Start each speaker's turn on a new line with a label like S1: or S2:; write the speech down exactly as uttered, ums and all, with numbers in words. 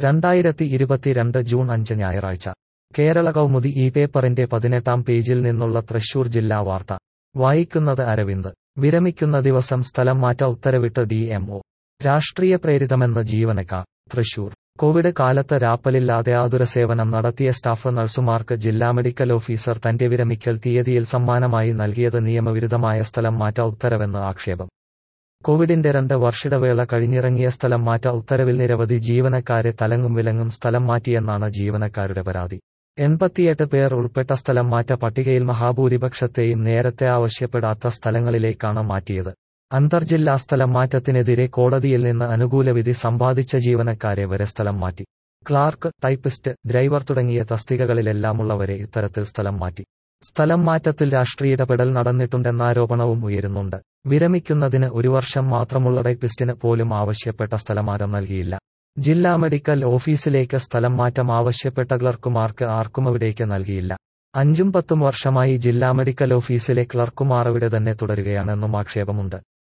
S1: രണ്ടായിരത്തി ഇരുപത്തിരണ്ട് ജൂൺ അഞ്ച് ഞായറാഴ്ച കേരള കൗമുദി ഈ പേപ്പറിന്റെ പതിനെട്ടാം പേജിൽ നിന്നുള്ള തൃശൂർ ജില്ലാ വാർത്ത വായിക്കുന്നത് അരവിന്ദ്. വിരമിക്കുന്ന ദിവസം സ്ഥലം മാറ്റ ഉത്തരവിട്ട് ഡി എം ഒ. രാഷ്ട്രീയ പ്രേരിതമെന്ന് ജീവനക്കാർ. തൃശൂർ കോവിഡ് കാലത്ത് രാപ്പലില്ലാതെ ആതുരസേവനം നടത്തിയ സ്റ്റാഫ് നഴ്സുമാർക്ക് ജില്ലാ മെഡിക്കൽ ഓഫീസർ തന്റെ വിരമിക്കൽ തീയതിയിൽ സമ്മാനമായി നൽകിയത് നിയമവിരുദ്ധമായ സ്ഥലം മാറ്റ ഉത്തരവെന്ന് ആക്ഷേപം. കോവിഡിന്റെ രണ്ട് വർഷിടവേള കഴിഞ്ഞിറങ്ങിയ സ്ഥലം മാറ്റ ഉത്തരവിൽ നിരവധി ജീവനക്കാരെ തലങ്ങും വിലങ്ങും സ്ഥലം മാറ്റിയെന്നാണ് ജീവനക്കാരുടെ പരാതി. എൺപത്തിയെട്ട് പേർ ഉൾപ്പെട്ട സ്ഥലം മാറ്റ പട്ടികയിൽ മഹാഭൂരിപക്ഷത്തെയും നേരത്തെ ആവശ്യപ്പെടാത്ത സ്ഥലങ്ങളിലേക്കാണ് മാറ്റിയത്. അന്തർജില്ലാ സ്ഥലം മാറ്റത്തിനെതിരെ കോടതിയിൽ നിന്ന് അനുകൂല വിധി സമ്പാദിച്ച ജീവനക്കാരെ വരെ സ്ഥലം മാറ്റി. ക്ലാർക്ക്, ടൈപ്പിസ്റ്റ്, ഡ്രൈവർ തുടങ്ങിയ തസ്തികകളിലെല്ലാമുള്ളവരെ ഇത്തരത്തിൽ സ്ഥലം മാറ്റി. സ്ഥലം മാറ്റത്തിൽ രാഷ്ട്രീയ ഇടപെടൽ നടന്നിട്ടുണ്ടെന്ന ആരോപണവും ഉയരുന്നുണ്ട്. വിരമിക്കുന്നതിന് ഒരു വർഷം മാത്രമുള്ള ടൈപ്പിസ്റ്റിന് പോലും ആവശ്യപ്പെട്ട സ്ഥലമാറ്റം നൽകിയില്ല. ജില്ലാ മെഡിക്കൽ ഓഫീസിലേക്ക് സ്ഥലം മാറ്റം ആവശ്യപ്പെട്ട ക്ലർക്കുമാർക്ക് ആർക്കും അവിടേക്ക് നൽകിയില്ല. അഞ്ചും പത്തും വർഷമായി ജില്ലാ മെഡിക്കൽ ഓഫീസിലെ ക്ലർക്കുമാർ അവിടെ തന്നെ തുടരുകയാണെന്നും ആക്ഷേപമുണ്ട്.